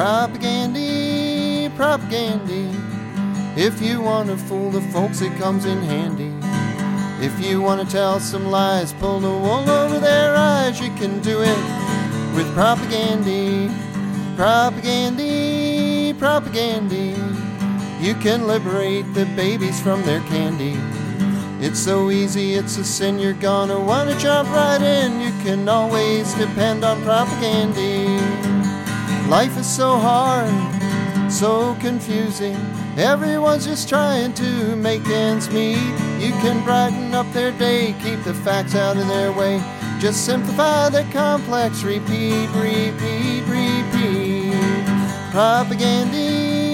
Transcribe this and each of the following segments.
Propaganda, propaganda. If you want to fool the folks, it comes in handy. If you want to tell some lies, pull the wool over their eyes, you can do it with propaganda. Propaganda, propaganda. You can liberate the babies from their candy. It's so easy, it's a sin, you're gonna want to jump right in. You can always depend on propaganda. Life is so hard, so confusing. Everyone's just trying to make ends meet. You can brighten up their day, keep the facts out of their way. Just simplify the complex, repeat, repeat, repeat. Propaganda,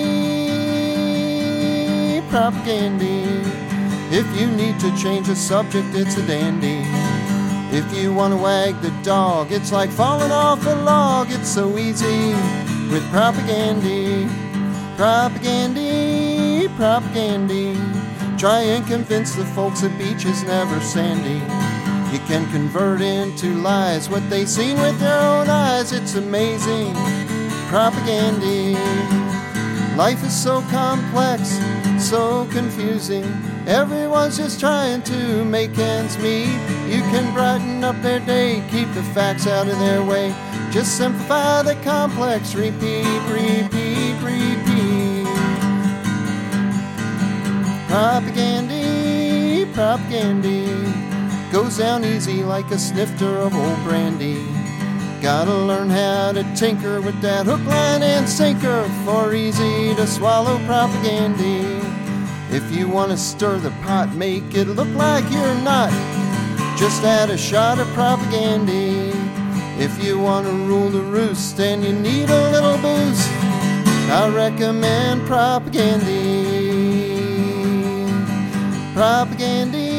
propaganda. If you need to change the subject, it's a dandy. If you want to wag the dog, it's like falling off a log. It's so easy with propaganda. Propaganda, propaganda. Try and convince the folks the beach is never sandy. You can convert into lies what they've seen with their own eyes. It's amazing. Propaganda. Life is so complex, so confusing. Everyone's just trying to make ends meet. You can brighten up their day, keep the facts out of their way. Just simplify the complex, repeat, repeat, repeat. Propaganda, propaganda. Goes down easy like a snifter of old brandy. Gotta learn how to tinker with that hook, line, and sinker for easy to swallow propaganda. If you want to stir the pot, make it look like you're not, just add a shot of propaganda. If you want to rule the roost and you need a little boost, I recommend propaganda. Propaganda.